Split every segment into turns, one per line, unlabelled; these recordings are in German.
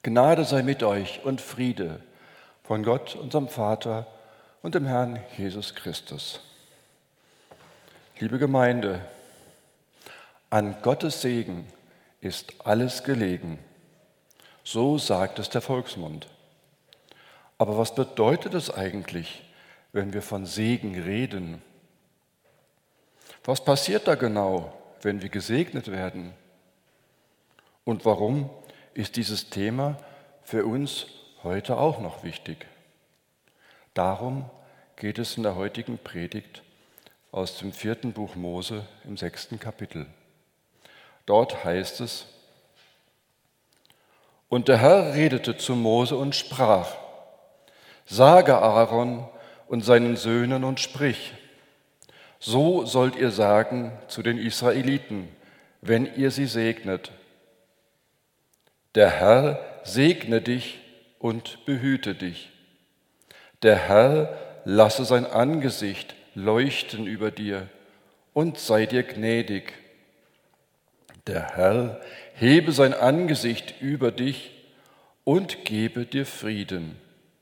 Gnade sei mit euch und Friede von Gott, unserem Vater und dem Herrn Jesus Christus. Liebe Gemeinde, an Gottes Segen ist alles gelegen. So sagt es der Volksmund. Aber was bedeutet es eigentlich, wenn wir von Segen reden? Was passiert da genau, wenn wir gesegnet werden? Und warum ist dieses Thema für uns heute auch noch wichtig? Darum geht es in der heutigen Predigt aus dem 4. Buch Mose im 6. Kapitel. Dort heißt es: Und der Herr redete zu Mose und sprach: Sage Aaron und seinen Söhnen und sprich: So sollt ihr sagen zu den Israeliten, wenn ihr sie segnet: Der Herr segne dich und behüte dich. Der Herr lasse sein Angesicht leuchten über dir und sei dir gnädig. Der Herr hebe sein Angesicht über dich und gebe dir Frieden.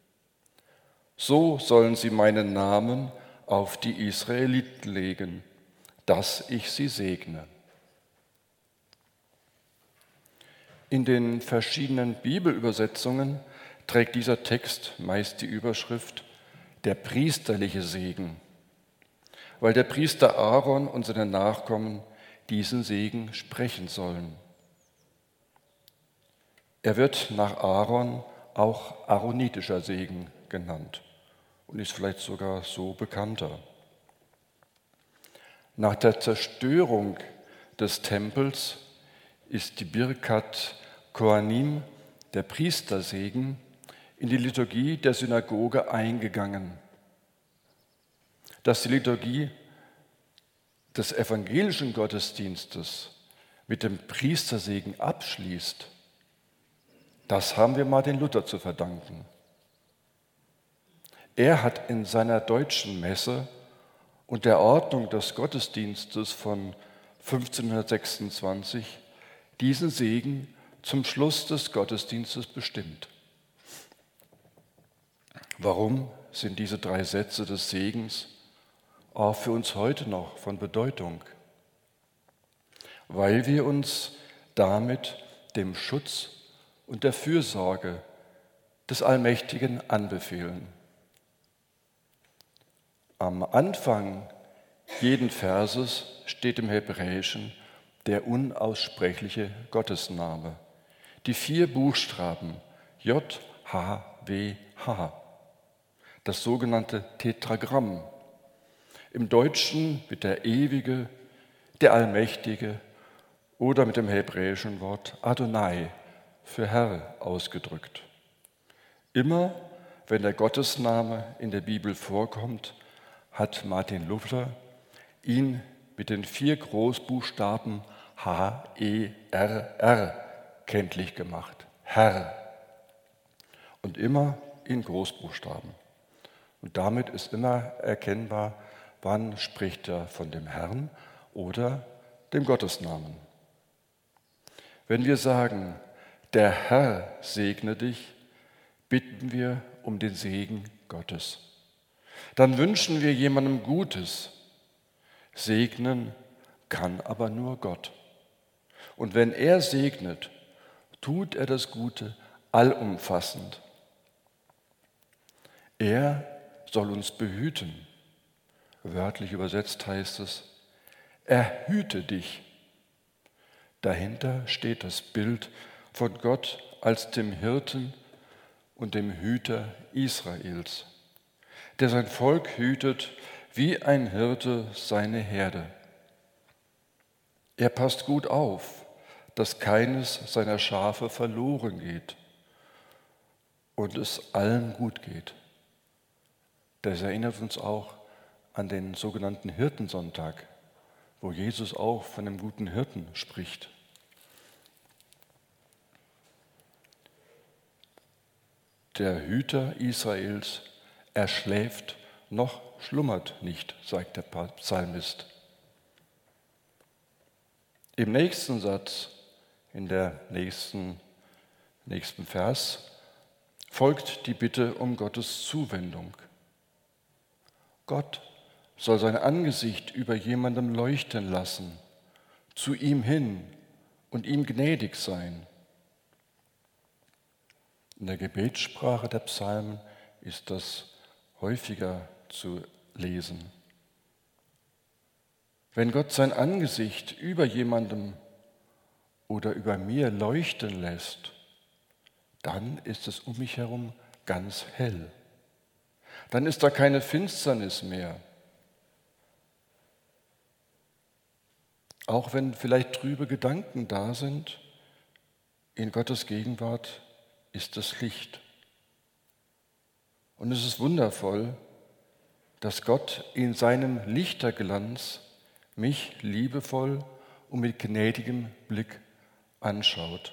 So sollen sie meinen Namen auf die Israeliten legen, dass ich sie segne. In den verschiedenen Bibelübersetzungen trägt dieser Text meist die Überschrift der priesterliche Segen, weil der Priester Aaron und seine Nachkommen diesen Segen sprechen sollen. Er wird nach Aaron auch aaronitischer Segen genannt und ist vielleicht sogar so bekannter. Nach der Zerstörung des Tempels ist die Birkat Kohanim, der Priestersegen, in die Liturgie der Synagoge eingegangen. Dass die Liturgie des evangelischen Gottesdienstes mit dem Priestersegen abschließt, das haben wir Martin Luther zu verdanken. Er hat in seiner deutschen Messe und der Ordnung des Gottesdienstes von 1526 diesen Segen zum Schluss des Gottesdienstes bestimmt. Warum sind diese 3 Sätze des Segens auch für uns heute noch von Bedeutung? Weil wir uns damit dem Schutz und der Fürsorge des Allmächtigen anbefehlen. Am Anfang jeden Verses steht im Hebräischen der unaussprechliche Gottesname, die 4 Buchstaben J, H, W, H, das sogenannte Tetragramm. Im Deutschen mit der Ewige, der Allmächtige oder mit dem hebräischen Wort Adonai für Herr ausgedrückt. Immer wenn der Gottesname in der Bibel vorkommt, hat Martin Luther ihn mit den 4 Großbuchstaben H-E-R-R kenntlich gemacht. Herr. Und immer in Großbuchstaben. Und damit ist immer erkennbar, wann spricht er von dem Herrn oder dem Gottesnamen. Wenn wir sagen, der Herr segne dich, bitten wir um den Segen Gottes. Dann wünschen wir jemandem Gutes. Segnen kann aber nur Gott. Und wenn er segnet, tut er das Gute allumfassend. Er soll uns behüten. Wörtlich übersetzt heißt es, er hüte dich. Dahinter steht das Bild von Gott als dem Hirten und dem Hüter Israels, der sein Volk hütet wie ein Hirte seine Herde. Er passt gut auf, dass keines seiner Schafe verloren geht und es allen gut geht. Das erinnert uns auch an den sogenannten Hirtensonntag, wo Jesus auch von dem guten Hirten spricht. Der Hüter Israels, er schläft noch schlummert nicht, sagt der Psalmist. Im nächsten Satz, im nächsten Vers folgt die Bitte um Gottes Zuwendung. Gott soll sein Angesicht über jemandem leuchten lassen, zu ihm hin und ihm gnädig sein. In der Gebetssprache der Psalmen ist das häufiger zu lesen. Wenn Gott sein Angesicht über jemandem oder über mir leuchten lässt, dann ist es um mich herum ganz hell. Dann ist da keine Finsternis mehr. Auch wenn vielleicht trübe Gedanken da sind, in Gottes Gegenwart ist es Licht. Und es ist wundervoll, dass Gott in seinem Lichterglanz mich liebevoll und mit gnädigem Blick anschaut.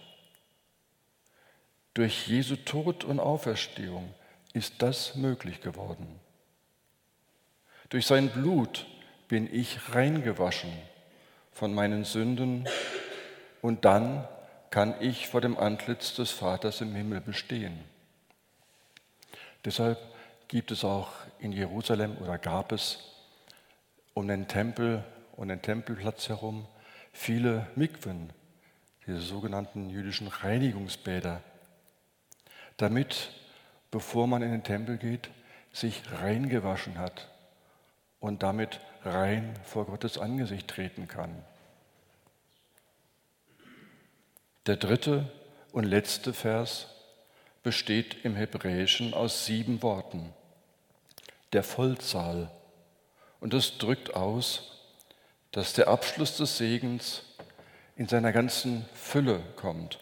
Durch Jesu Tod und Auferstehung ist das möglich geworden. Durch sein Blut bin ich reingewaschen von meinen Sünden und dann kann ich vor dem Antlitz des Vaters im Himmel bestehen. Deshalb gibt es auch in Jerusalem oder gab es um den Tempel und den Tempelplatz herum viele Mikwen, diese sogenannten jüdischen Reinigungsbäder, damit, bevor man in den Tempel geht, sich reingewaschen hat und damit rein vor Gottes Angesicht treten kann. Der dritte und letzte Vers besteht im Hebräischen aus 7 Worten, der Vollzahl. Und das drückt aus, dass der Abschluss des Segens in seiner ganzen Fülle kommt.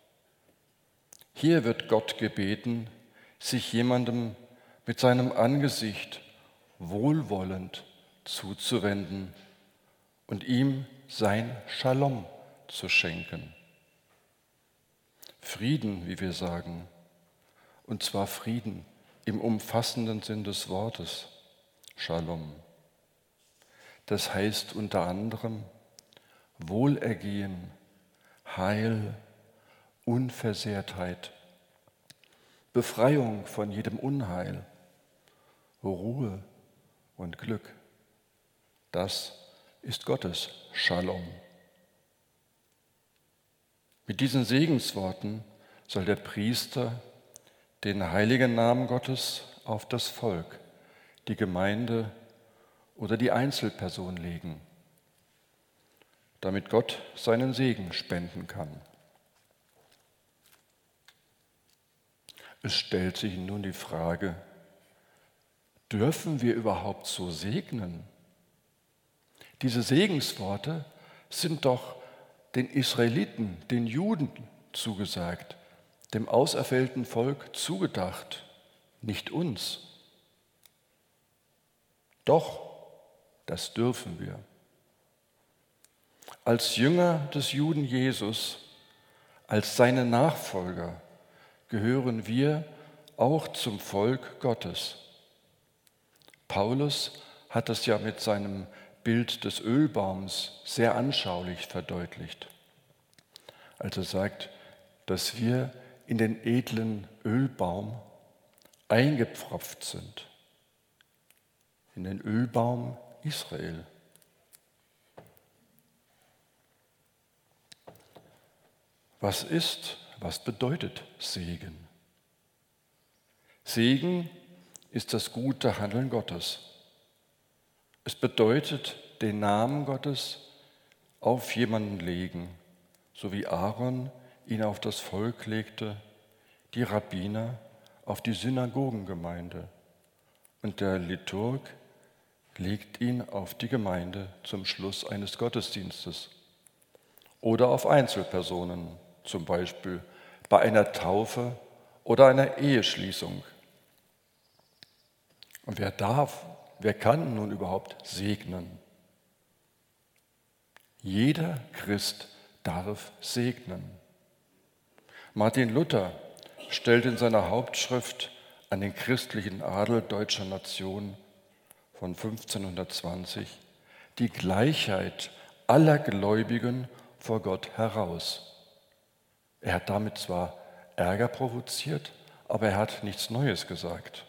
Hier wird Gott gebeten, sich jemandem mit seinem Angesicht wohlwollend zuzuwenden und ihm sein Shalom zu schenken. Frieden, wie wir sagen, und zwar Frieden im umfassenden Sinn des Wortes, Shalom. Das heißt unter anderem Wohlergehen, Heil, Unversehrtheit, Befreiung von jedem Unheil, Ruhe und Glück. Das ist Gottes Shalom. Mit diesen Segensworten soll der Priester den heiligen Namen Gottes auf das Volk, die Gemeinde oder die Einzelperson legen, damit Gott seinen Segen spenden kann. Es stellt sich nun die Frage, dürfen wir überhaupt so segnen? Diese Segensworte sind doch den Israeliten, den Juden zugesagt, dem auserwählten Volk zugedacht, nicht uns. Doch, das dürfen wir. Als Jünger des Juden Jesus, als seine Nachfolger, gehören wir auch zum Volk Gottes. Paulus hat es ja mit seinem Bild des Ölbaums sehr anschaulich verdeutlicht, als er sagt, dass wir in den edlen Ölbaum eingepfropft sind, in den Ölbaum Israel. Was bedeutet Segen? Segen ist das gute Handeln Gottes. Es bedeutet, den Namen Gottes auf jemanden legen, so wie Aaron ihn auf das Volk legte, die Rabbiner auf die Synagogengemeinde und der Liturg legt ihn auf die Gemeinde zum Schluss eines Gottesdienstes oder auf Einzelpersonen, zum Beispiel bei einer Taufe oder einer Eheschließung. Und wer kann nun überhaupt segnen? Jeder Christ darf segnen. Martin Luther stellt in seiner Hauptschrift an den christlichen Adel deutscher Nation von 1520 die Gleichheit aller Gläubigen vor Gott heraus. Er hat damit zwar Ärger provoziert, aber er hat nichts Neues gesagt.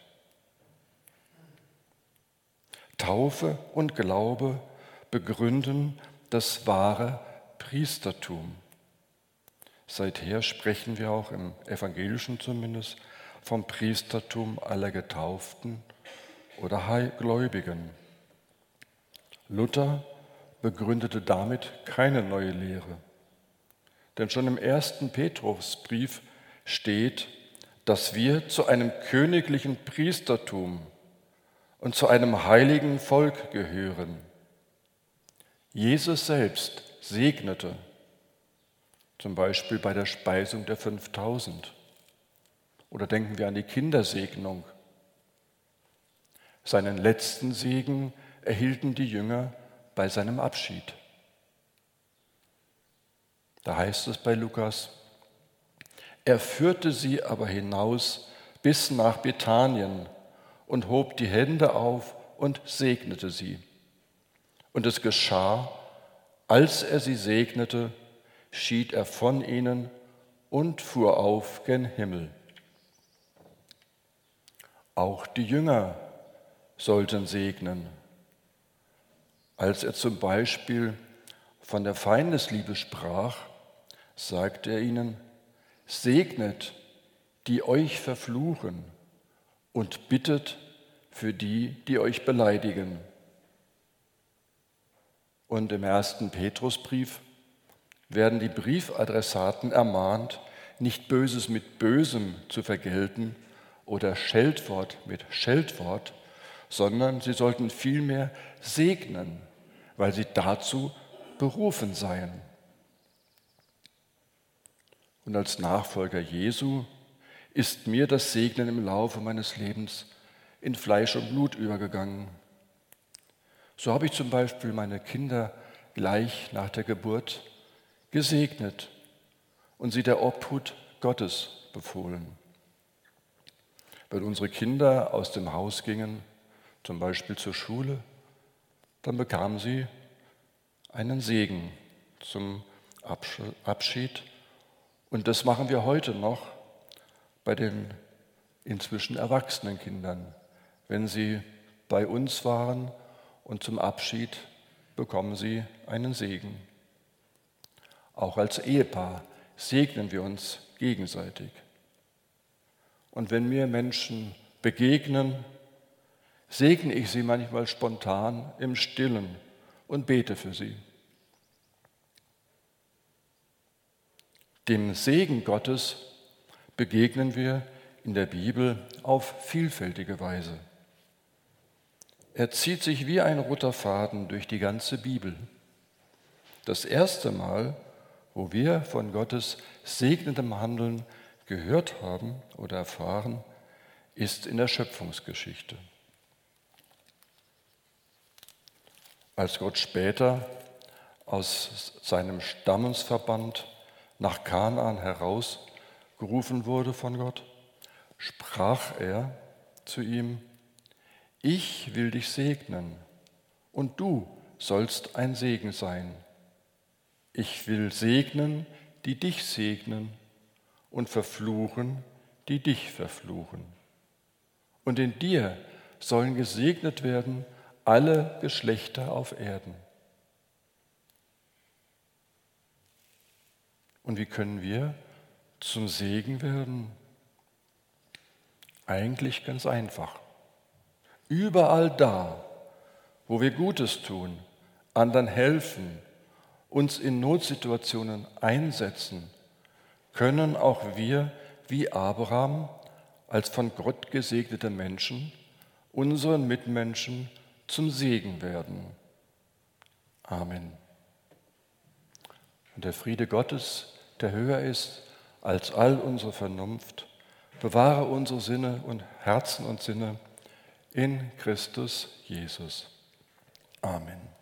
Taufe und Glaube begründen das wahre Priestertum. Seither sprechen wir auch im Evangelischen zumindest vom Priestertum aller Getauften oder Gläubigen. Luther begründete damit keine neue Lehre. Denn schon im 1. Petrusbrief steht, dass wir zu einem königlichen Priestertum und zu einem heiligen Volk gehören. Jesus selbst segnete, zum Beispiel bei der Speisung der 5000. Oder denken wir an die Kindersegnung. Seinen letzten Segen erhielten die Jünger bei seinem Abschied. Da heißt es bei Lukas, er führte sie aber hinaus bis nach Bethanien und hob die Hände auf und segnete sie. Und es geschah, als er sie segnete, schied er von ihnen und fuhr auf gen Himmel. Auch die Jünger sollten segnen. Als er zum Beispiel von der Feindesliebe sprach, sagte er ihnen, segnet, die euch verfluchen, und bittet für die, die euch beleidigen. Und im 1. Petrusbrief werden die Briefadressaten ermahnt, nicht Böses mit Bösem zu vergelten oder Scheldwort mit Scheldwort, sondern sie sollten vielmehr segnen, weil sie dazu berufen seien. Und als Nachfolger Jesu ist mir das Segnen im Laufe meines Lebens in Fleisch und Blut übergegangen. So habe ich zum Beispiel meine Kinder gleich nach der Geburt gesegnet und sie der Obhut Gottes befohlen. Wenn unsere Kinder aus dem Haus gingen, zum Beispiel zur Schule, dann bekamen sie einen Segen zum Abschied. Und das machen wir heute noch bei den inzwischen erwachsenen Kindern. Wenn sie bei uns waren und zum Abschied bekommen sie einen Segen. Auch als Ehepaar segnen wir uns gegenseitig. Und wenn mir Menschen begegnen, segne ich sie manchmal spontan im Stillen und bete für sie. Dem Segen Gottes begegnen wir in der Bibel auf vielfältige Weise. Er zieht sich wie ein roter Faden durch die ganze Bibel. Das erste Mal, wo wir von Gottes segnendem Handeln gehört haben oder erfahren, ist in der Schöpfungsgeschichte. Als Gott später aus seinem Stammesverband nach Kanaan herausgerufen wurde von Gott, sprach er zu ihm, ich will dich segnen und du sollst ein Segen sein. Ich will segnen, die dich segnen und verfluchen, die dich verfluchen. Und in dir sollen gesegnet werden alle Geschlechter auf Erden. Und wie können wir zum Segen werden? Eigentlich ganz einfach. Überall da, wo wir Gutes tun, anderen helfen, uns in Notsituationen einsetzen, können auch wir wie Abraham als von Gott gesegnete Menschen unseren Mitmenschen zum Segen werden. Amen. Und der Friede Gottes, der höher ist als all unsere Vernunft, bewahre unsere Sinne und Herzen und Sinne in Christus Jesus. Amen.